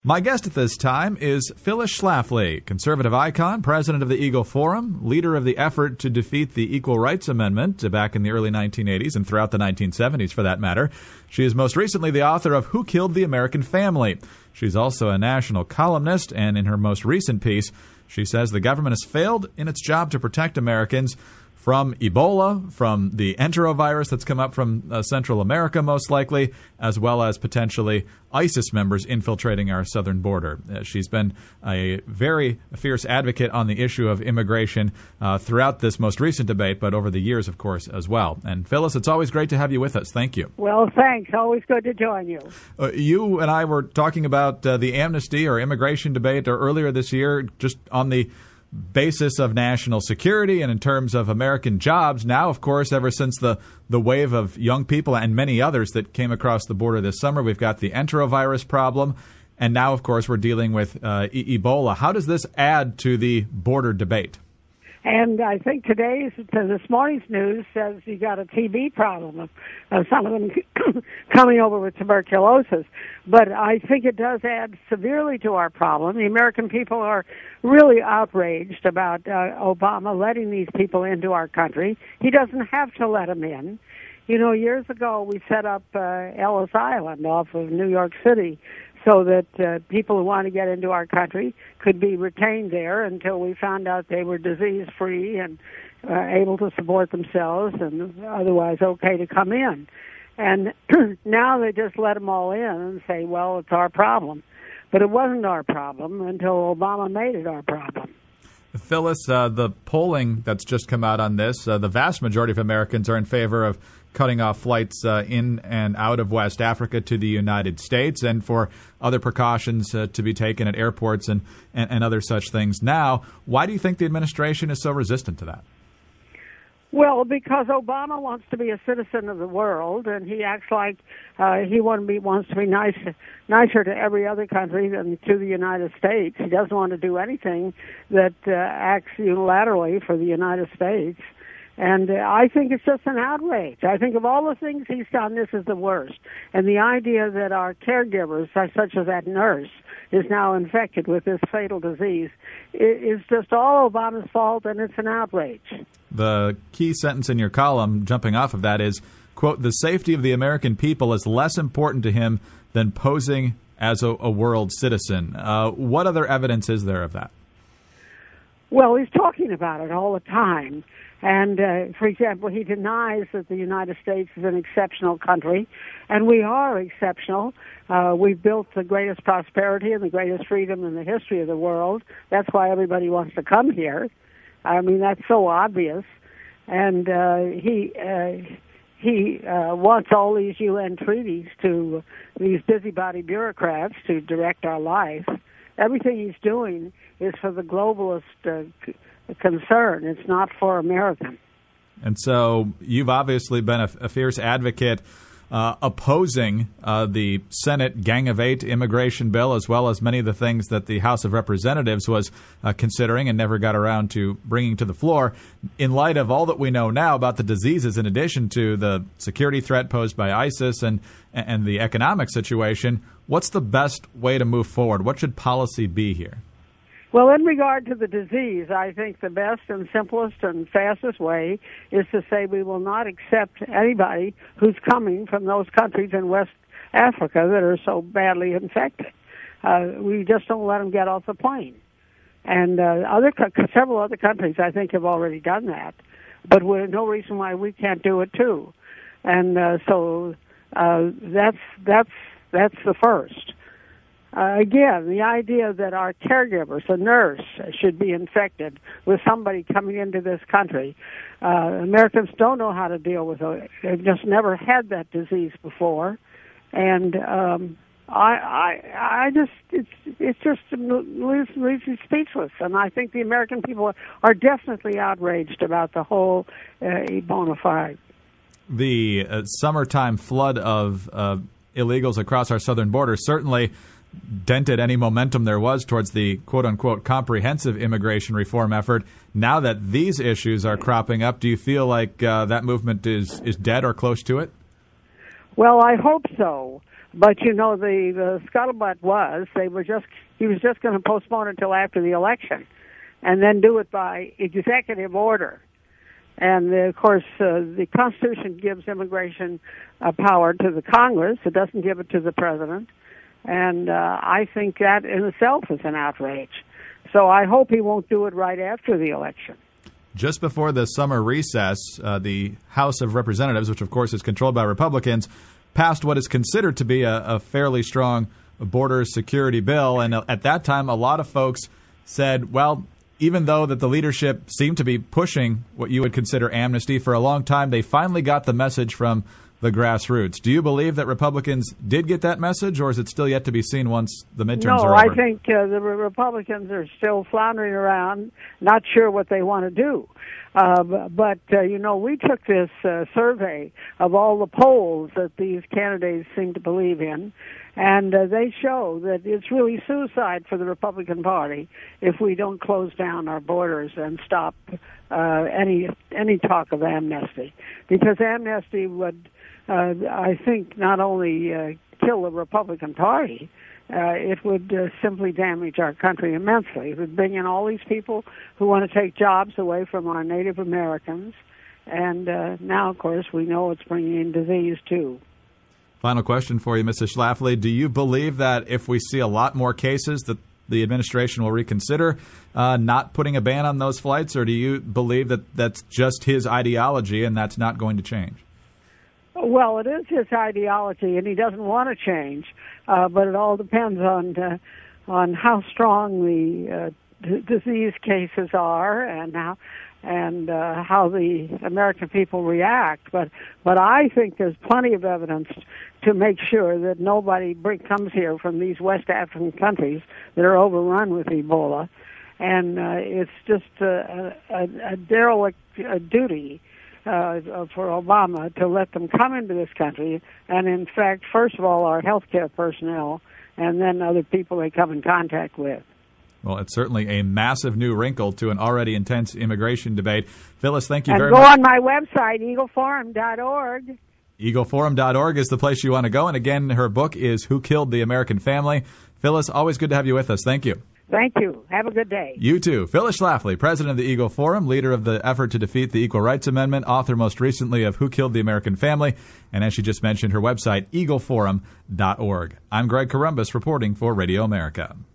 My guest at this time is Phyllis Schlafly, conservative icon, president of the Eagle Forum, leader of the effort to defeat the Equal Rights Amendment back in the early 1980s and throughout the 1970s, for that matter. She is most recently the author of Who Killed the American Family? She's also a national columnist, and in her most recent piece, she says the government has failed in its job to protect Americans from Ebola, from the enterovirus that's come up from Central America, most likely, as well as potentially ISIS members infiltrating our southern border. She's been a very fierce advocate on the issue of immigration throughout this most recent debate, but over the years, of course, as well. And Phyllis, it's always great to have you with us. Thank you. Well, thanks. Always good to join you. You and I were talking about the amnesty or immigration debate earlier this year, just on the basis of national security and in terms of American jobs. Now, of course, ever since the wave of young people and many others that came across the border this summer, we've got the enterovirus problem. And now, of course, we're dealing with Ebola. How does this add to the border debate? And I think this morning's news says you got a TB problem of some of them coming over with tuberculosis. But I think it does add severely to our problem. The American people are really outraged about Obama letting these people into our country. He doesn't have to let them in. You know, years ago we set up Ellis Island off of New York City so that people who want to get into our country could be retained there until we found out they were disease-free and able to support themselves and otherwise okay to come in. And now they just let them all in and say, well, it's our problem. But it wasn't our problem until Obama made it our problem. Phyllis, the polling that's just come out on this, the vast majority of Americans are in favor of cutting off flights in and out of West Africa to the United States and for other precautions to be taken at airports and other such things. Now, why do you think the administration is so resistant to that? Well, because Obama wants to be a citizen of the world, and he acts like he wants to be nicer to every other country than to the United States. He doesn't want to do anything that acts unilaterally for the United States. And I think it's just an outrage. I think of all the things he's done, this is the worst. And the idea that our caregivers, such as that nurse, is now infected with this fatal disease is just all Obama's fault, and it's an outrage. The key sentence in your column, jumping off of that, is, quote, the safety of the American people is less important to him than posing as a world citizen. What other evidence is there of that? Well, he's talking about it all the time. And, for example, he denies that the United States is an exceptional country, and we are exceptional. We've built the greatest prosperity and the greatest freedom in the history of the world. That's why everybody wants to come here. I mean, that's so obvious. And he wants all these UN treaties to these busybody bureaucrats to direct our life. Everything he's doing is for the globalist concern. It's not for America. And so you've obviously been a fierce advocate opposing the Senate Gang of Eight immigration bill, as well as many of the things that the House of Representatives was considering and never got around to bringing to the floor. In light of all that we know now about the diseases, in addition to the security threat posed by ISIS and the economic situation, what's the best way to move forward? What should policy be here? Well, in regard to the disease, I think the best and simplest and fastest way is to say we will not accept anybody who's coming from those countries in West Africa that are so badly infected. We just don't let them get off the plane. And several other countries, I think, have already done that. But there's no reason why we can't do it, too. And so that's the first. Again, the idea that our caregivers, a nurse, should be infected with somebody coming into this country. Americans don't know how to deal with it. They've just never had that disease before. And it's just leaves me speechless. And I think the American people are definitely outraged about the whole Ebola fire. The summertime flood of illegals across our southern border certainly dented any momentum there was towards the quote-unquote comprehensive immigration reform effort. Now that these issues are cropping up, do you feel like that movement is dead or close to it? Well, I hope so. But the scuttlebutt was he was just going to postpone it until after the election, and then do it by executive order. And of course, the Constitution gives immigration power to the Congress. It doesn't give it to the president. And I think that in itself is an outrage. So I hope he won't do it right after the election. Just before the summer recess, the House of Representatives, which of course is controlled by Republicans, passed what is considered to be a fairly strong border security bill. And at that time, a lot of folks said, well, even though that the leadership seemed to be pushing what you would consider amnesty for a long time, they finally got the message from the grassroots. Do you believe that Republicans did get that message, or is it still yet to be seen once the midterms are over? No, I think the Republicans are still floundering around, not sure what they want to do. But we took this survey of all the polls that these candidates seem to believe in, and they show that it's really suicide for the Republican Party if we don't close down our borders and stop any talk of amnesty. Because amnesty would, I think, not only kill the Republican Party, it would simply damage our country immensely. It would bring in all these people who want to take jobs away from our Native Americans. And now, of course, we know it's bringing in disease, too. Final question for you, Mrs. Schlafly. Do you believe that if we see a lot more cases that the administration will reconsider not putting a ban on those flights, or do you believe that that's just his ideology and that's not going to change? Well, it is his ideology, and he doesn't want to change, but it all depends on how strong the disease cases are and how the American people react. But I think there's plenty of evidence to make sure that nobody comes here from these West African countries that are overrun with Ebola, and it's just a derelict duty for Obama to let them come into this country, and in fact, first of all, our healthcare personnel, and then other people they come in contact with. Well, it's certainly a massive new wrinkle to an already intense immigration debate. Phyllis, thank you very much. much. And go on my website, eagleforum.org. Eagleforum.org is the place you want to go. And again, her book is Who Killed the American Family. Phyllis, always good to have you with us. Thank you. Thank you. Have a good day. You too. Phyllis Schlafly, president of the Eagle Forum, leader of the effort to defeat the Equal Rights Amendment, author most recently of Who Killed the American Family, and as she just mentioned, her website, eagleforum.org. I'm Greg Corombos reporting for Radio America.